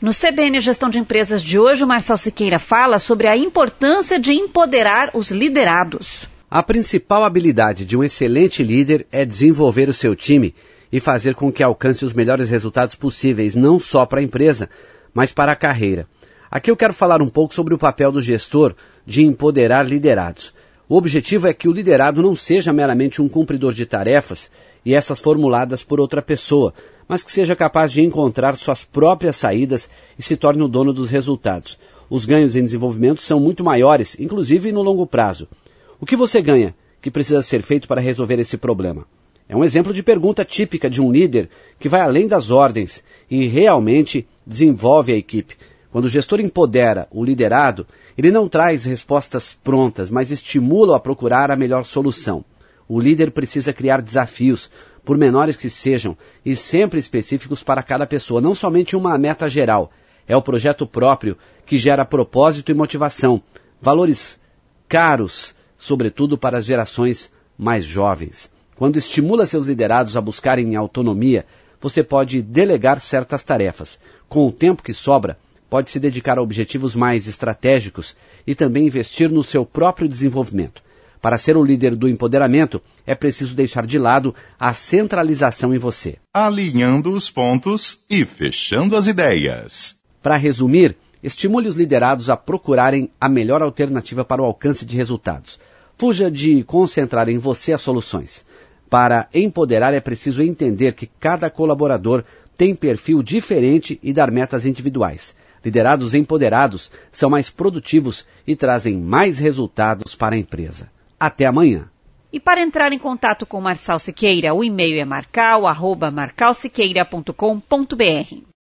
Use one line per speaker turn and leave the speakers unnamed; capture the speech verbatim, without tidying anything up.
No C B N Gestão de Empresas de hoje, o Marçal Siqueira fala sobre a importância de empoderar os liderados.
A principal habilidade de um excelente líder é desenvolver o seu time e fazer com que alcance os melhores resultados possíveis, não só para a empresa, mas para a carreira. Aqui eu quero falar um pouco sobre o papel do gestor de empoderar liderados. O objetivo é que o liderado não seja meramente um cumpridor de tarefas e essas formuladas por outra pessoa, mas que seja capaz de encontrar suas próprias saídas e se torne o dono dos resultados. Os ganhos em desenvolvimento são muito maiores, inclusive no longo prazo. O que você ganha que precisa ser feito para resolver esse problema? É um exemplo de pergunta típica de um líder que vai além das ordens e realmente desenvolve a equipe. Quando o gestor empodera o liderado, ele não traz respostas prontas, mas estimula-o a procurar a melhor solução. O líder precisa criar desafios, por menores que sejam, e sempre específicos para cada pessoa, não somente uma meta geral. É o projeto próprio que gera propósito e motivação, valores caros, sobretudo para as gerações mais jovens. Quando estimula seus liderados a buscarem autonomia, você pode delegar certas tarefas. Com o tempo que sobra, pode se dedicar a objetivos mais estratégicos e também investir no seu próprio desenvolvimento. Para ser o líder do empoderamento, é preciso deixar de lado a centralização em você.
Alinhando os pontos e fechando as ideias.
Para resumir, estimule os liderados a procurarem a melhor alternativa para o alcance de resultados. Fuja de concentrar em você as soluções. Para empoderar, é preciso entender que cada colaborador tem perfil diferente e dar metas individuais. Liderados empoderados são mais produtivos e trazem mais resultados para a empresa. Até amanhã.
E para entrar em contato com o Marçal Siqueira, o e-mail é marcal arroba marcal siqueira ponto com ponto br.